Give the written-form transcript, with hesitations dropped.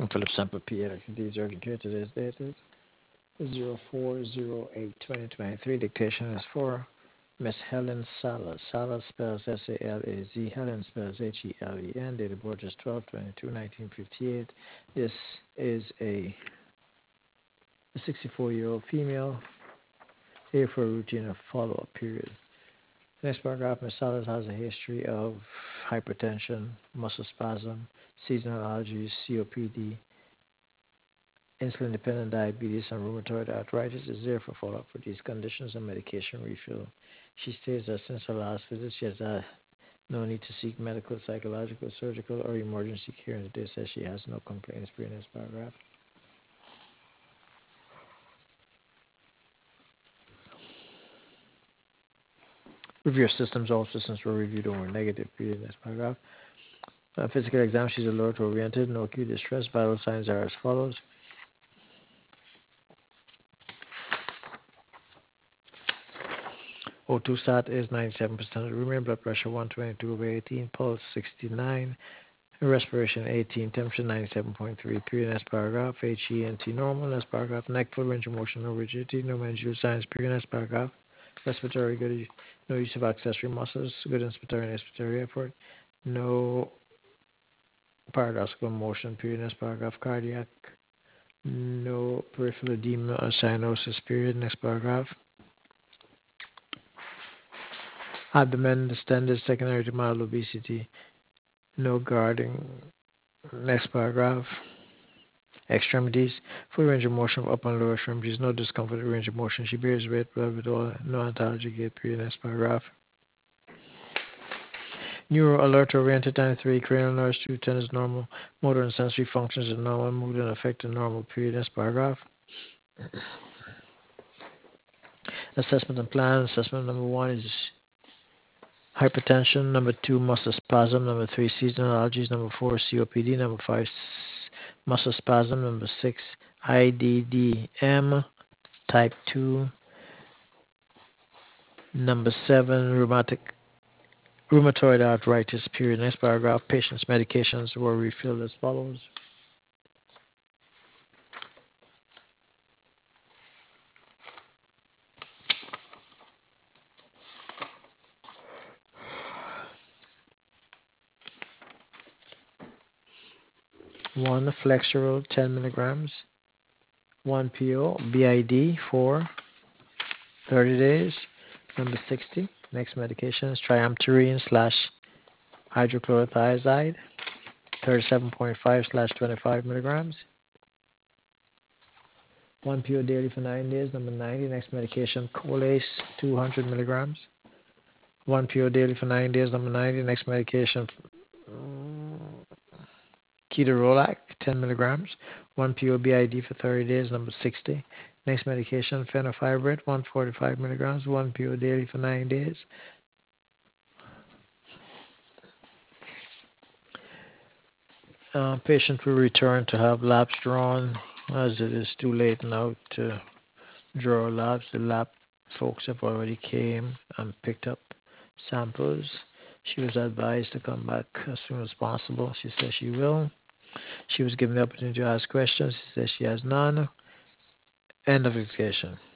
Philip Sample P. Activities working here. Today's date is 04/08/2023. Dictation is for Miss Helen Salas. Salas spells S-A-L-A-Z. Helen spells H-E-L-E-N. Date of birth is 12/22/1958. This is a 64-year-old female here for a routine of follow-up period. Next paragraph, Ms. Salas has a history of hypertension, muscle spasm, seasonal allergies, COPD, insulin-dependent diabetes, and rheumatoid arthritis. Is there for follow-up for these conditions and medication refill. She states that since her last visit, she has had no need to seek medical, psychological, surgical, or emergency care, and today says she has no complaints. Read this paragraph. Review your systems. All systems were reviewed and were negative. Read this paragraph. Physical exam. She's alert oriented. No acute distress. Vital signs are as follows. O2 stat is 97%. Room blood pressure 122/18. Pulse 69. Respiration 18. Temperature 97.3. Period. Next paragraph. HENT normal. Next paragraph. Neck full range of motion. No rigidity. No mandibular signs. Period. Next paragraph. Respiratory good. No use of accessory muscles. Good inspiratory and expiratory effort. No paradoxical motion. Period. Next paragraph. Cardiac. No peripheral edema or cyanosis. Period. Next paragraph. Abdomen distended secondary to mild obesity. No guarding. Next paragraph. Extremities. Full range of motion of upper and lower extremities. No discomfort range of motion. She bears weight with all. No ontology gait. Period. Next paragraph. Neuro alert oriented 93. Cranial nerves 210 is normal. Motor and sensory functions are normal. Mood and affect are normal. Period. Next paragraph. Assessment and plan. Assessment number 1 is hypertension. Number 2, muscle spasm. Number 3, seasonal allergies. Number 4, COPD. Number 5, muscle spasm. Number 6, IDDM type 2. Number 7, rheumatoid arthritis. Period. Next paragraph. Patient's medications were refilled as follows. One, Flexeril 10 milligrams. 1 PO BID for 30 days. Number 60. Next medication is triamterene slash hydrochlorothiazide 37.5 slash 25 milligrams. 1 PO daily for 9 days. Number 90. Next medication Colace 200 milligrams. 1 PO daily for 9 days. Number 90. Next medication Ketorolac 10 milligrams. 1 PO BID for 30 days. Number 60. Next medication fenofibrate 145 milligrams. 1 PO daily for 9 days. Patient will return to have labs drawn as it is too late now to draw labs. The lab folks have already came and picked up samples. She was advised to come back as soon as possible. She says she will. She was given the opportunity to ask questions. She says she has none. End of education.